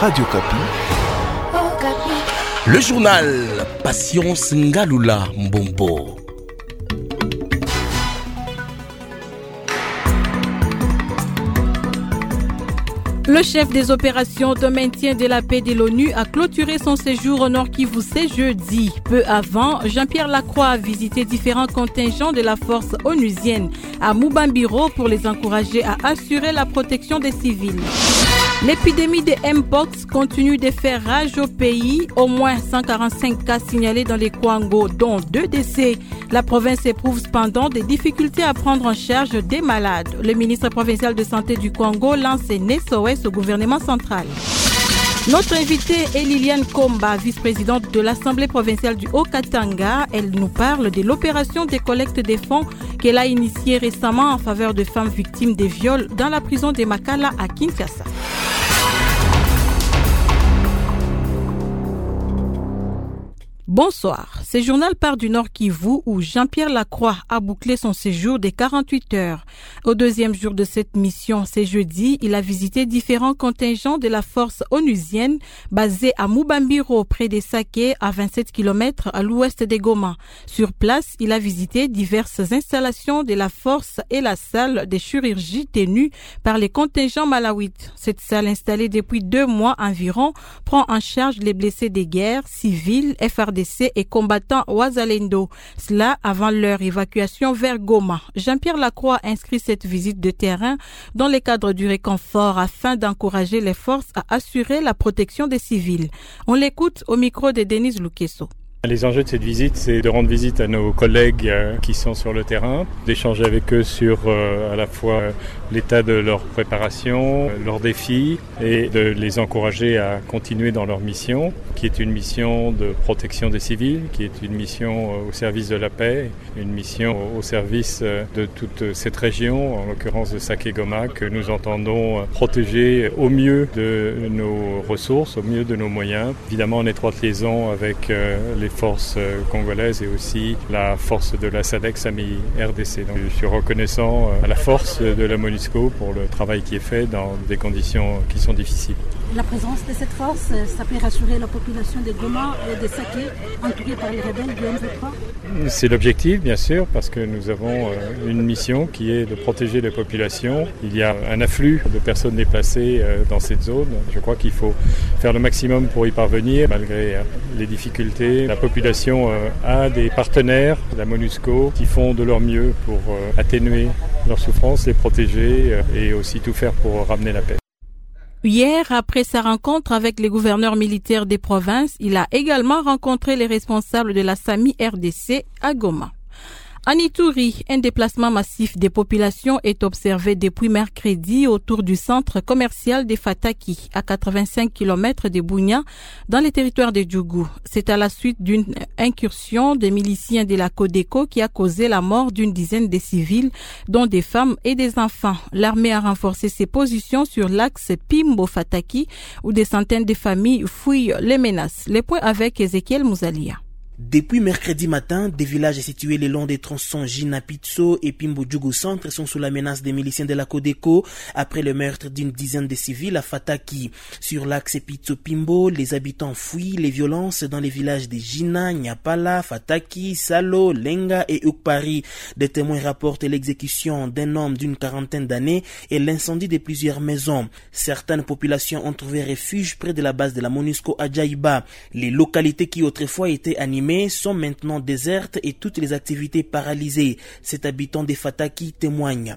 Radio Kapi. Le journal Patience Ngalula Mbombo. Le chef des opérations de maintien de la paix de l'ONU a clôturé son séjour au Nord Kivu ce jeudi. Peu avant, Jean-Pierre Lacroix a visité différents contingents de la force onusienne à Mubambiro pour les encourager à assurer la protection des civils. L'épidémie de Mpox continue de faire rage au pays. Au moins 145 cas signalés dans les Kwango, dont 2 décès. La province éprouve cependant des difficultés à prendre en charge des malades. Le ministre provincial de santé du Congo lance un SOS au gouvernement central. Notre invitée est Liliane Komba, vice-présidente de l'Assemblée provinciale du Haut-Katanga. Elle nous parle de l'opération de collecte des fonds qu'elle a initiée récemment en faveur de femmes victimes des viols dans la prison de Makala à Kinshasa. Bonsoir. Ce journal part du Nord Kivu où Jean-Pierre Lacroix a bouclé son séjour de 48 heures. Au deuxième jour de cette mission, ce jeudi, il a visité différents contingents de la force onusienne basée à Mubambiro, près des Saké, à 27 km à l'ouest de Goma. Sur place, il a visité diverses installations de la force et la salle de chirurgie tenue par les contingents malawites. Cette salle installée depuis 2 mois environ prend en charge les blessés des guerres, civils, FRDC et combattants Wazalendo. Cela avant leur évacuation vers Goma. Jean-Pierre Lacroix inscrit cette visite de terrain dans le cadre du réconfort afin d'encourager les forces à assurer la protection des civils. On l'écoute au micro de Denise Lukeso. Les enjeux de cette visite, c'est de rendre visite à nos collègues qui sont sur le terrain, d'échanger avec eux sur à la fois l'état de leur préparation, leurs défis et de les encourager à continuer dans leur mission, qui est une mission de protection des civils, qui est une mission au service de la paix, une mission au service de toute cette région, en l'occurrence de Saké-Goma, que nous entendons protéger au mieux de nos ressources, au mieux de nos moyens, évidemment en étroite liaison avec les forces congolaises et aussi la force de la SADC Sami RDC. Donc, je suis reconnaissant à la force de la MONUSCO pour le travail qui est fait dans des conditions qui sont difficiles. La présence de cette force, ça peut rassurer la population de Goma et de Saké, entourée par les rebelles du M23 ? C'est l'objectif, bien sûr, parce que nous avons une mission qui est de protéger les populations. Il y a un afflux de personnes déplacées dans cette zone. Je crois qu'il faut faire le maximum pour y parvenir, malgré les difficultés. La population a des partenaires, la MONUSCO, qui font de leur mieux pour atténuer leurs souffrances, les protéger et aussi tout faire pour ramener la paix. Hier, après sa rencontre avec les gouverneurs militaires des provinces, il a également rencontré les responsables de la SAMI RDC à Goma. En Ituri, un déplacement massif des populations est observé depuis mercredi autour du centre commercial de Fataki, à 85 km de Bunia, dans les territoires de Djougou. C'est à la suite d'une incursion des miliciens de la Codeco qui a causé la mort d'une dizaine de civils, dont des femmes et des enfants. L'armée a renforcé ses positions sur l'axe Pimbo-Fataki, où des centaines de familles fuient les menaces. Les points avec Ezekiel Mouzalia. Depuis mercredi matin, des villages situés le long des tronçons Jinapitso et Pimbo-Djougou Centre sont sous la menace des miliciens de la Codeco après le meurtre d'une dizaine de civils à Fataki. Sur l'axe Pitso-Pimbo, les habitants fuient les violences dans les villages de Jina, Nyapala, Fataki, Salo, Lenga et Ukpari. Des témoins rapportent l'exécution d'un homme d'une 40aine d'années et l'incendie de plusieurs maisons. Certaines populations ont trouvé refuge près de la base de la MONUSCO à Djaïba. Les localités qui autrefois étaient animées sont maintenant désertes et toutes les activités paralysées. Cet habitant de Fataki témoigne.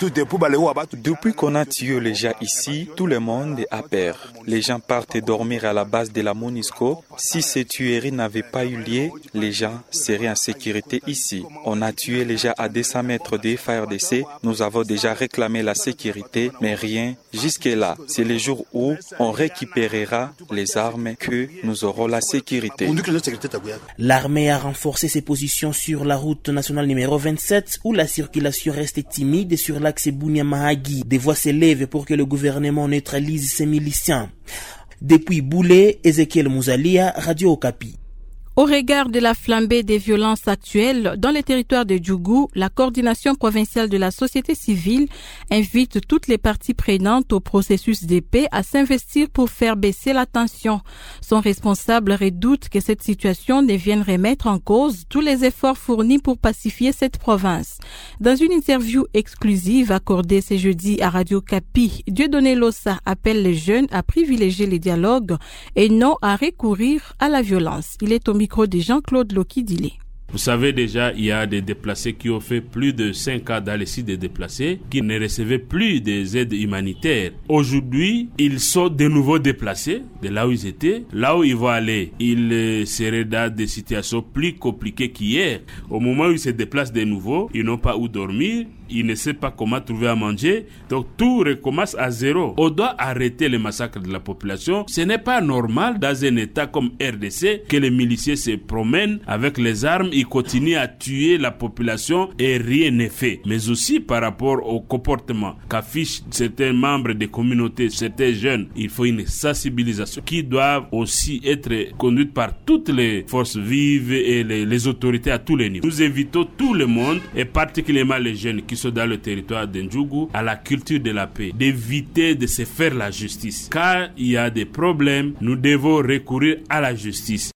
Depuis qu'on a tué les gens ici, tout le monde a peur. Les gens partent dormir à la base de la MONUSCO. Si ces tueries n'avaient pas eu lieu, les gens seraient en sécurité ici. On a tué les gens à 200 mètres de FARDC. Nous avons déjà réclamé la sécurité, mais rien jusque-là. C'est le jour où on récupérera les armes que nous aurons la sécurité. L'armée a renforcé ses positions sur la route nationale numéro 27 où la circulation reste timide sur l'axe Bunia-Mahagi. Des voix s'élèvent pour que le gouvernement neutralise ses miliciens. Depuis Boulé, Ezekiel Mouzalia, Radio Okapi. Au regard de la flambée des violences actuelles dans les territoires de Djougou, la coordination provinciale de la société civile invite toutes les parties prenantes au processus de paix à s'investir pour faire baisser la tension. Son responsable redoute que cette situation ne vienne remettre en cause tous les efforts fournis pour pacifier cette province. Dans une interview exclusive accordée ce jeudi à Radio Kapi, Dieudonné Lossa appelle les jeunes à privilégier les dialogues et non à recourir à la violence. Il est au micro de Jean-Claude Lokidile. Vous savez déjà, il y a des déplacés qui ont fait plus de 5 ans dans les sites des déplacés, qui ne recevaient plus des aides humanitaires. Aujourd'hui, ils sont de nouveau déplacés de là où ils étaient. Là où ils vont aller, ils seraient dans des situations plus compliquées qu'hier. Au moment où ils se déplacent de nouveau, ils n'ont pas où dormir, ils ne savent pas comment trouver à manger. Donc tout recommence à zéro. On doit arrêter le massacre de la population. Ce n'est pas normal dans un état comme RDC que les miliciens se promènent avec les armes. Ils continuent à tuer la population et rien n'est fait. Mais aussi par rapport au comportement qu'affichent certains membres des communautés, certains jeunes, il faut une sensibilisation qui doit aussi être conduite par toutes les forces vives et les autorités à tous les niveaux. Nous invitons tout le monde, et particulièrement les jeunes qui sont dans le territoire de Ndjougou, à la culture de la paix, d'éviter de se faire la justice. Car il y a des problèmes, nous devons recourir à la justice.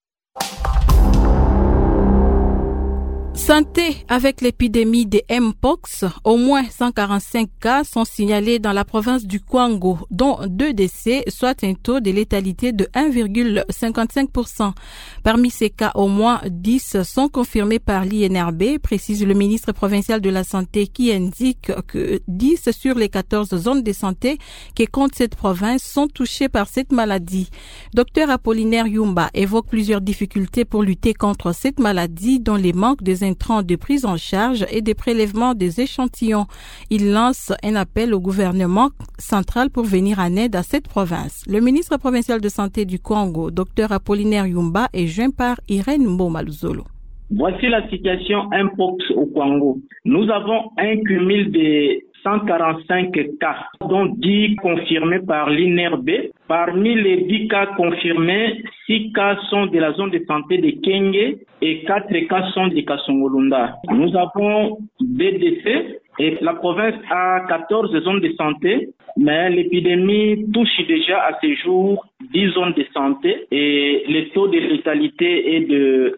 Santé, avec l'épidémie de Mpox, au moins 145 cas sont signalés dans la province du Kwango, dont 2 décès, soit un taux de létalité de 1,55%. Parmi ces cas, au moins 10 sont confirmés par l'INRB, précise le ministre provincial de la Santé, qui indique que 10 sur les 14 zones de santé qui comptent cette province sont touchées par cette maladie. Dr Apollinaire Yumba évoque plusieurs difficultés pour lutter contre cette maladie, dont les manques des intrants de prise en charge et des prélèvements des échantillons. Il lance un appel au gouvernement central pour venir en aide à cette province. Le ministre provincial de santé du Congo, Dr Apollinaire Yumba, est joint par Irène Mbomaluzolo. Voici la situation Mpox au Congo. Nous avons un cumul de 145 cas, dont 10 confirmés par l'INRB. Parmi les 10 cas confirmés, 6 cas sont de la zone de santé de Kenge et 4 cas sont de Kasongolunda. Nous avons 2 décès et la province a 14 zones de santé, mais l'épidémie touche déjà à ce jour 10 zones de santé et le taux de létalité est de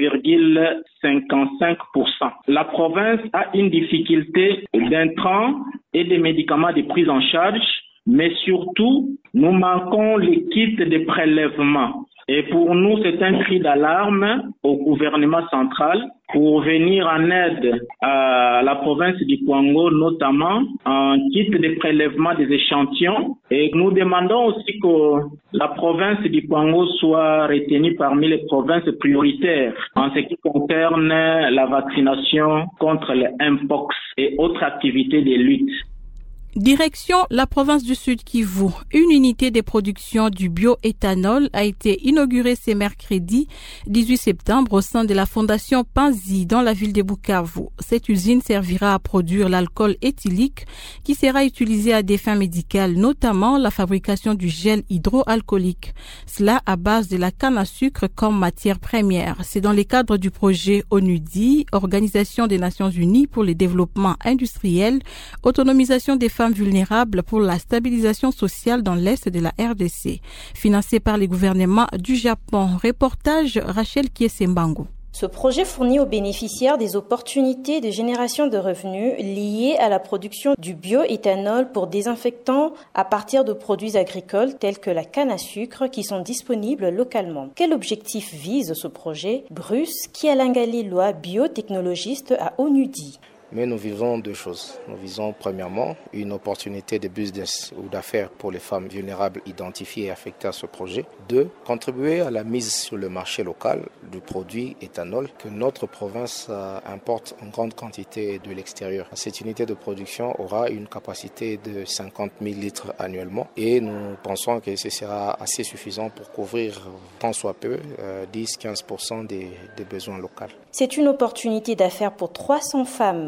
1,55%. La province a une difficulté d'intrants et de médicaments de prise en charge, mais surtout, nous manquons les kits de prélèvement. Et pour nous, c'est un cri d'alarme au gouvernement central pour venir en aide à la province du Congo, notamment en kit de prélèvement des échantillons. Et nous demandons aussi que la province du Congo soit retenue parmi les provinces prioritaires en ce qui concerne la vaccination contre le Mpox et autres activités de lutte. Direction la province du Sud Kivu. Une unité de production du bioéthanol a été inaugurée ce mercredi 18 septembre au sein de la fondation Panzi dans la ville de Bukavu. Cette usine servira à produire l'alcool éthylique qui sera utilisé à des fins médicales, notamment la fabrication du gel hydroalcoolique. Cela à base de la canne à sucre comme matière première. C'est dans le cadre du projet ONUDI, Organisation des Nations Unies pour le développement industriel, autonomisation des femmes vulnérables pour la stabilisation sociale dans l'Est de la RDC, financé par les gouvernements du Japon. Reportage Rachel Kiesembango. Ce projet fournit aux bénéficiaires des opportunités de génération de revenus liées à la production du bioéthanol pour désinfectants à partir de produits agricoles tels que la canne à sucre qui sont disponibles localement. Quel objectif vise ce projet? Bruce Kialangali Loa, biotechnologiste à ONUDI. Mais nous visons 2 choses. Nous visons premièrement une opportunité de business ou d'affaires pour les femmes vulnérables identifiées et affectées à ce projet. 2, contribuer à la mise sur le marché local du produit éthanol que notre province importe en grande quantité de l'extérieur. Cette unité de production aura une capacité de 50 000 litres annuellement et nous pensons que ce sera assez suffisant pour couvrir tant soit peu 10-15% des besoins locaux. C'est une opportunité d'affaires pour 300 femmes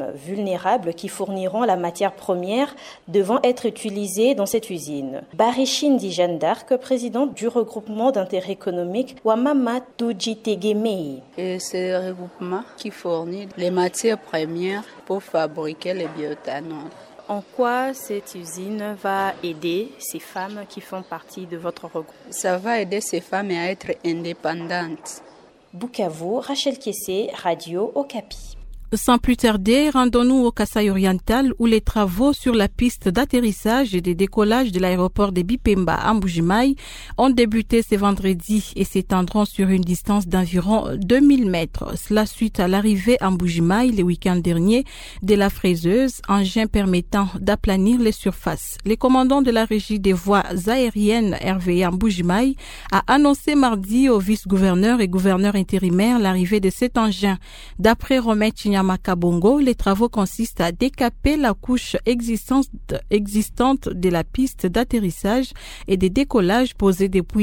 vulnérables qui fourniront la matière première devant être utilisées dans cette usine. Barishindi Jeanne d'Arc, présidente du regroupement d'intérêt économique Wamama Tujitegemei. Et c'est le regroupement qui fournit les matières premières pour fabriquer les bioéthanol. En quoi cette usine va aider ces femmes qui font partie de votre regroupement? Ça va aider ces femmes à être indépendantes. Bukavu, Rachel Kessé, Radio Okapi. Sans plus tarder, rendons-nous au Kasaï oriental où les travaux sur la piste d'atterrissage et de décollage de l'aéroport de Bipemba à Mbujimaï ont débuté ce vendredi et s'étendront sur une distance d'environ 2000 mètres. Cela suite à l'arrivée à Mbujimaï le week-end dernier de la fraiseuse, engin permettant d'aplanir les surfaces. Le commandant de la régie des voies aériennes RVA Mbujimaï a annoncé mardi au vice-gouverneur et gouverneur intérimaire l'arrivée de cet engin. D'après Romain Makabongo, les travaux consistent à décaper la couche existante de la piste d'atterrissage et de décollage posée depuis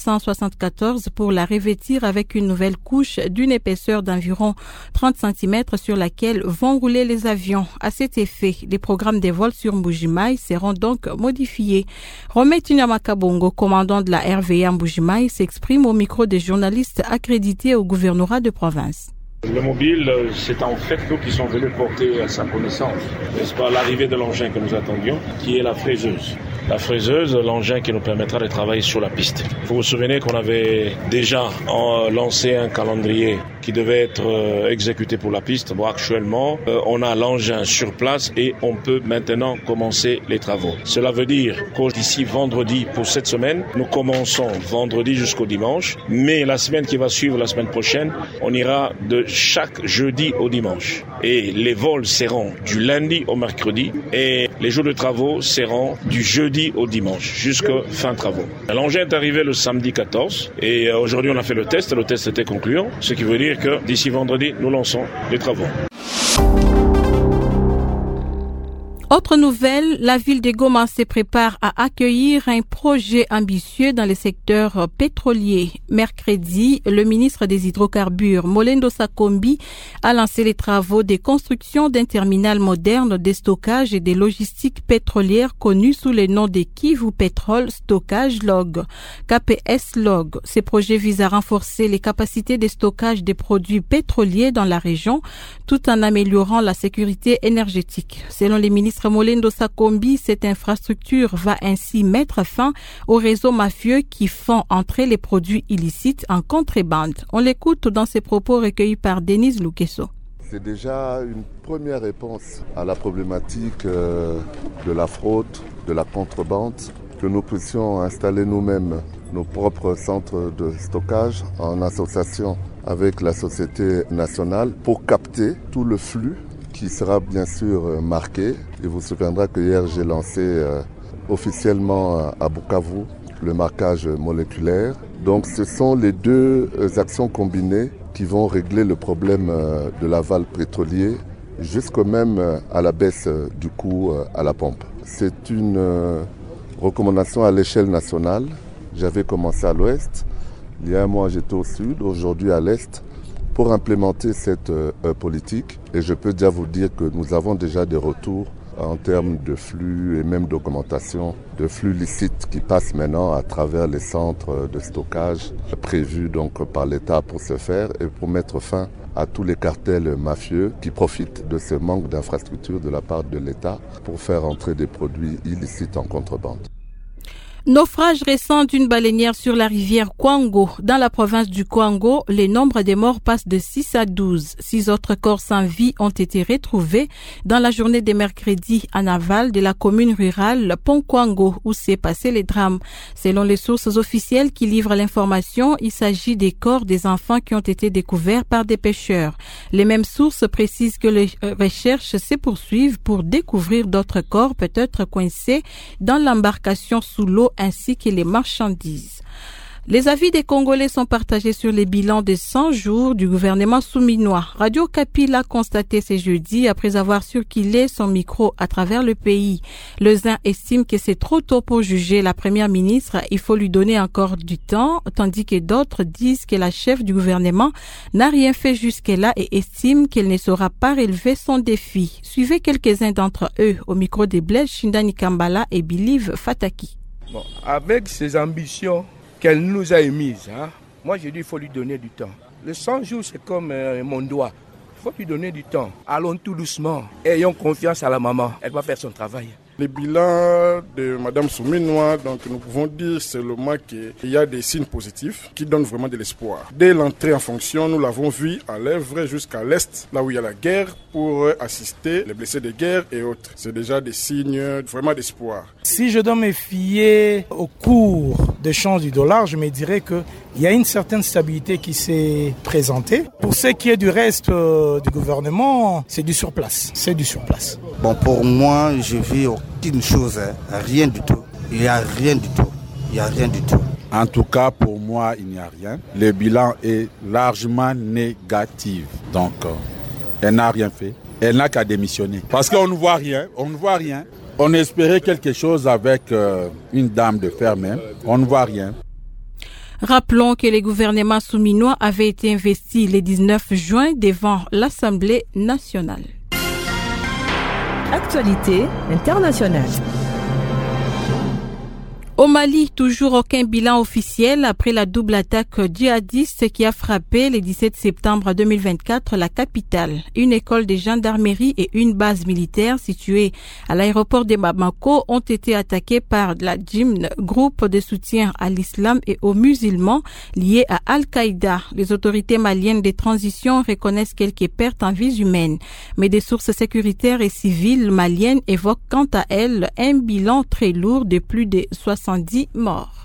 1974 pour la revêtir avec une nouvelle couche d'une épaisseur d'environ 30 cm sur laquelle vont rouler les avions. À cet effet, les programmes des vols sur Mbujimaï seront donc modifiés. Romain Makabongo, commandant de la RVA Mbujimaï, s'exprime au micro des journalistes accrédités au gouvernorat de province. Le mobile, c'est en fait nous qui sommes venus porter à sa connaissance, n'est-ce pas, l'arrivée de l'engin que nous attendions, qui est la fraiseuse. La fraiseuse, l'engin qui nous permettra de travailler sur la piste. Vous vous souvenez qu'on avait déjà lancé un calendrier qui devait être exécuté pour la piste. Bon, actuellement, on a l'engin sur place et on peut maintenant commencer les travaux. Cela veut dire que d'ici vendredi pour cette semaine, nous commençons vendredi jusqu'au dimanche, mais la semaine qui va suivre, la semaine prochaine, on ira de chaque jeudi au dimanche. Et les vols seront du lundi au mercredi et les jours de travaux seront du jeudi au dimanche jusqu'à fin travaux. L'engin est arrivé le samedi 14 et aujourd'hui on a fait le test était concluant, ce qui veut dire que d'ici vendredi nous lançons les travaux. Autre nouvelle, la ville de Goma se prépare à accueillir un projet ambitieux dans le secteur pétrolier. Mercredi, le ministre des Hydrocarbures, Molendo Sakombi, a lancé les travaux de construction d'un terminal moderne de stockage et de logistique pétrolière connu sous le nom de Kivu Petrol Stockage Log, KPS Log. Ces projets visent à renforcer les capacités de stockage des produits pétroliers dans la région, tout en améliorant la sécurité énergétique. Selon les ministres Molendo Sakombi, cette infrastructure va ainsi mettre fin aux réseaux mafieux qui font entrer les produits illicites en contrebande. On l'écoute dans ses propos recueillis par Denise Lukeso. C'est déjà une première réponse à la problématique de la fraude, de la contrebande, que nous puissions installer nous-mêmes nos propres centres de stockage en association avec la Société nationale pour capter tout le flux qui sera bien sûr marqué. Il vous souviendra que hier j'ai lancé officiellement à Bukavu le marquage moléculaire. Donc ce sont les deux actions combinées qui vont régler le problème de l'aval pétrolier jusqu'au même à la baisse du coût à la pompe. C'est une recommandation à l'échelle nationale. J'avais commencé à l'ouest, il y a un mois j'étais au sud, aujourd'hui à l'est, pour implémenter cette politique. Et je peux déjà vous dire que nous avons déjà des retours en termes de flux et même d'augmentation de flux licites qui passent maintenant à travers les centres de stockage prévus donc par l'État pour ce faire et pour mettre fin à tous les cartels mafieux qui profitent de ce manque d'infrastructures de la part de l'État pour faire entrer des produits illicites en contrebande. Naufrage récent d'une baleinière sur la rivière Kwango. Dans la province du Kwango, les nombres des morts passent de 6 à 12. 6 autres corps sans vie ont été retrouvés dans la journée de mercredi en aval de la commune rurale Pont Kwango où s'est passé les drames. Selon les sources officielles qui livrent l'information, il s'agit des corps des enfants qui ont été découverts par des pêcheurs. Les mêmes sources précisent que les recherches se poursuivent pour découvrir d'autres corps peut-être coincés dans l'embarcation sous l'eau ainsi que les marchandises. Les avis des Congolais sont partagés sur les bilans des 100 jours du gouvernement souminois. Radio Kapi l'a constaté ce jeudi après avoir circulé son micro à travers le pays. Le ZIN estime que c'est trop tôt pour juger la première ministre. Il faut lui donner encore du temps, tandis que d'autres disent que la chef du gouvernement n'a rien fait jusque-là et estime qu'elle ne saura pas relever son défi. Suivez quelques-uns d'entre eux au micro des Blaise Shindani Kambala et Bilive Fataki. Bon, avec ses ambitions qu'elle nous a émises, moi je dis qu'il faut lui donner du temps. Le 100 jours c'est comme mon doigt, il faut lui donner du temps. Allons tout doucement, ayons confiance à la maman, elle va faire son travail. Le bilan de Mme Souminois, donc nous pouvons dire seulement qu'il y a des signes positifs qui donnent vraiment de l'espoir. Dès l'entrée en fonction, nous l'avons vu à l'œuvre jusqu'à l'est, là où il y a la guerre, pour assister les blessés de guerre et autres. C'est déjà des signes vraiment d'espoir. Si je dois me fier au cours de change du dollar, je me dirais qu'il y a une certaine stabilité qui s'est présentée. Pour ce qui est du reste du gouvernement, c'est du surplace. C'est du surplace. Bon, pour moi, je vis aucune chose, rien du tout. Il n'y a rien du tout. Il n'y a rien du tout. En tout cas, pour moi, il n'y a rien. Le bilan est largement négatif. Donc, elle n'a rien fait. Elle n'a qu'à démissionner. Parce qu'on ne voit rien. On ne voit rien. On espérait quelque chose avec une dame de fer même. On ne voit rien. Rappelons que le gouvernement souminois avait été investi le 19 juin devant l'Assemblée nationale. Actualité internationale. Au Mali, toujours aucun bilan officiel après la double attaque djihadiste qui a frappé le 17 septembre 2024 la capitale. Une école de gendarmerie et une base militaire située à l'aéroport de Bamako ont été attaquées par la JIM, groupe de soutien à l'islam et aux musulmans liés à Al-Qaïda. Les autorités maliennes de transition reconnaissent quelques pertes en vies humaines, mais des sources sécuritaires et civiles maliennes évoquent quant à elles un bilan très lourd de plus de 70 morts.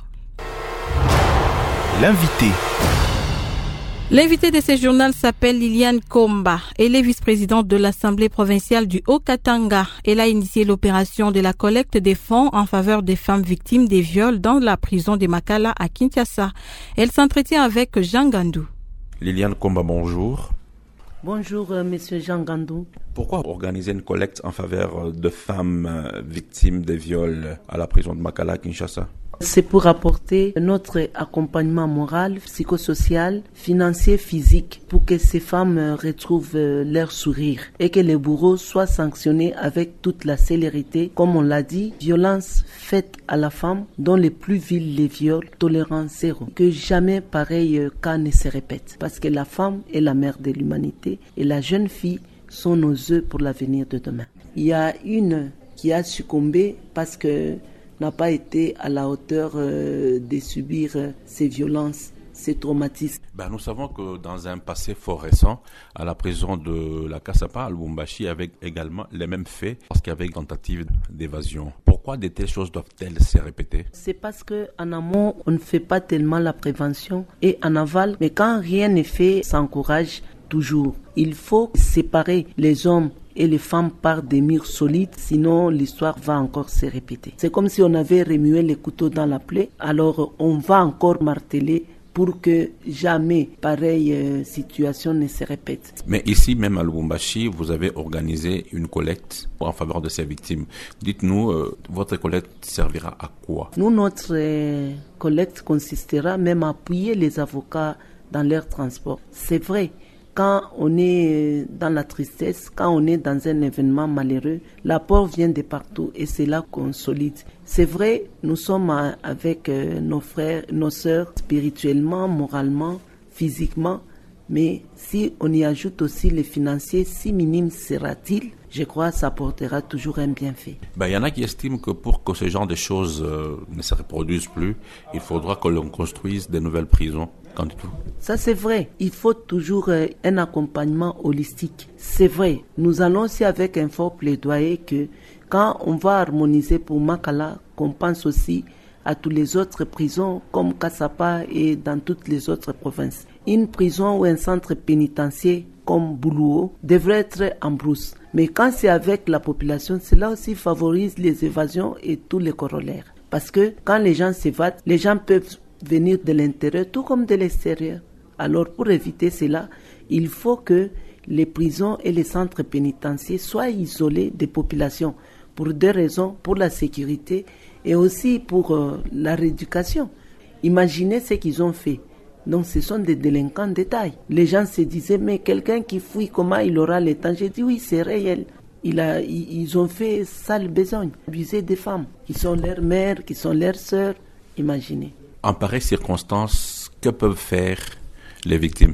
L'invité de ce journal s'appelle Liliane Komba. Elle est vice-présidente de l'Assemblée provinciale du Haut-Katanga. Elle a initié l'opération de la collecte des fonds en faveur des femmes victimes des viols dans la prison de Makala à Kinshasa. Elle s'entretient avec Jean Gandou. Liliane Komba, bonjour. Bonjour, monsieur Jean Gandou. Pourquoi organiser une collecte en faveur de femmes victimes des viols à la prison de Makala à Kinshasa? C'est pour apporter notre accompagnement moral, psychosocial, financier, physique, pour que ces femmes retrouvent leur sourire et que les bourreaux soient sanctionnés avec toute la célérité. Comme on l'a dit, violence faite à la femme, dont les plus vils les viols, tolérance zéro. Que jamais pareil cas ne se répète. Parce que la femme est la mère de l'humanité et la jeune fille sont nos œufs pour l'avenir de demain. Il y a une qui a succombé parce que n'a pas été à la hauteur de subir ces violences, ces traumatismes. Nous savons que dans un passé fort récent, à la prison de la Kasapa, à Lubumbashi, avec également les mêmes faits, parce qu'il y avait une tentative d'évasion. Pourquoi de telles choses doivent-elles se répéter? C'est parce qu'en amont, on ne fait pas tellement la prévention, et en aval, mais quand rien n'est fait, ça encourage toujours. Il faut séparer les hommes et les femmes par des murs solides, sinon l'histoire va encore se répéter. C'est comme si on avait remué les couteaux dans la plaie, alors on va encore marteler pour que jamais pareille situation ne se répète. Mais ici, même à Lubumbashi, vous avez organisé une collecte en faveur de ces victimes. Dites-nous, votre collecte servira à quoi? Nous, notre collecte consistera même à appuyer les avocats dans leur transport. C'est vrai. Quand on est dans la tristesse, quand on est dans un événement malheureux, l'apport vient de partout et c'est là qu'on solide. C'est vrai, nous sommes avec nos frères, nos sœurs, spirituellement, moralement, physiquement, mais si on y ajoute aussi les financiers, si minime sera-t-il, je crois que ça apportera toujours un bienfait. Il y en a qui estiment que pour que ce genre de choses ne se reproduisent plus, il faudra que l'on construise de nouvelles prisons. Ça c'est vrai, il faut toujours un accompagnement holistique. C'est vrai, nous allons aussi avec un fort plaidoyer que quand on va harmoniser pour Makala, qu'on pense aussi à toutes les autres prisons comme Kasapa et dans toutes les autres provinces. Une prison ou un centre pénitentiaire comme Boulouo devrait être en brousse. Mais quand c'est avec la population, cela aussi favorise les évasions et tous les corollaires. Parce que quand les gens s'évadent, les gens peuvent venir de l'intérieur tout comme de l'extérieur. Alors pour éviter cela, il faut que les prisons et les centres pénitentiaires soient isolés des populations pour deux raisons, pour la sécurité et aussi pour la rééducation. Imaginez ce qu'ils ont fait. Donc ce sont des délinquants de taille. Les gens se disaient, mais quelqu'un qui fouille, comment il aura le temps? J'ai dit oui, c'est réel. Ils ont fait sale besogne, abuser des femmes, qui sont leurs mères, qui sont leurs sœurs. Imaginez. En pareille circonstance, que peuvent faire les victimes?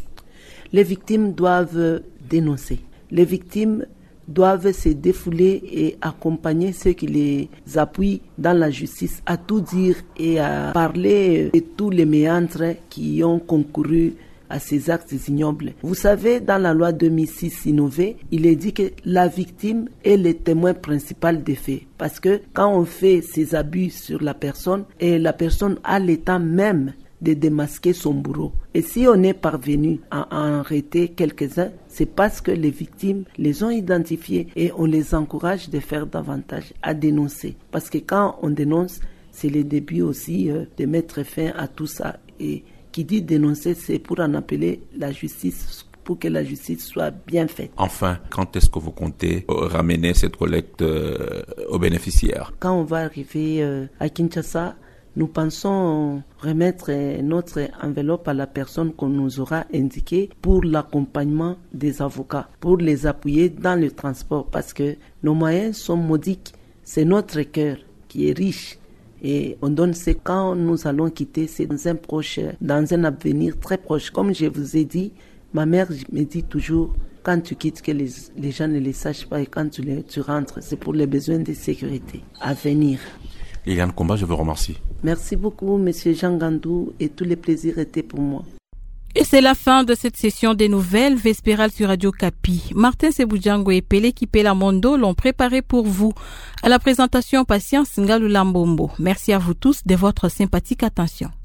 Les victimes doivent dénoncer. Les victimes doivent se défouler et accompagner ceux qui les appuient dans la justice à tout dire et à parler de tous les méandres qui ont concouru à ces actes ignobles. Vous savez, dans la loi 2006 innovée, il est dit que la victime est le témoin principal des faits. Parce que quand on fait ces abus sur la personne, et la personne a l'état même de démasquer son bourreau. Et si on est parvenu à arrêter quelques-uns, c'est parce que les victimes les ont identifiés et on les encourage de faire davantage, à dénoncer. Parce que quand on dénonce, c'est le début aussi de mettre fin à tout ça. Et qui dit dénoncer, c'est pour en appeler la justice, pour que la justice soit bien faite. Enfin, quand est-ce que vous comptez ramener cette collecte aux bénéficiaires? Quand on va arriver à Kinshasa, nous pensons remettre notre enveloppe à la personne qu'on nous aura indiquée pour l'accompagnement des avocats, pour les appuyer dans le transport, parce que nos moyens sont modiques. C'est notre cœur qui est riche et on donne ce quand nous allons quitter, c'est dans un avenir très proche. Comme je vous ai dit, ma mère me dit toujours, quand tu quittes, que les gens ne les sachent pas, et quand tu rentres, c'est pour les besoins de sécurité à venir. Liliane Komba, je vous remercie. Merci beaucoup, Monsieur Jean Gandou, et tous les plaisirs étaient pour moi. Et c'est la fin de cette session des nouvelles vespérales sur Radio Kapi. Martin Seboujango et Pelé Kipela Mondo l'ont préparé pour vous. À la présentation, Patience Ngalou Lambombo. Merci à vous tous de votre sympathique attention.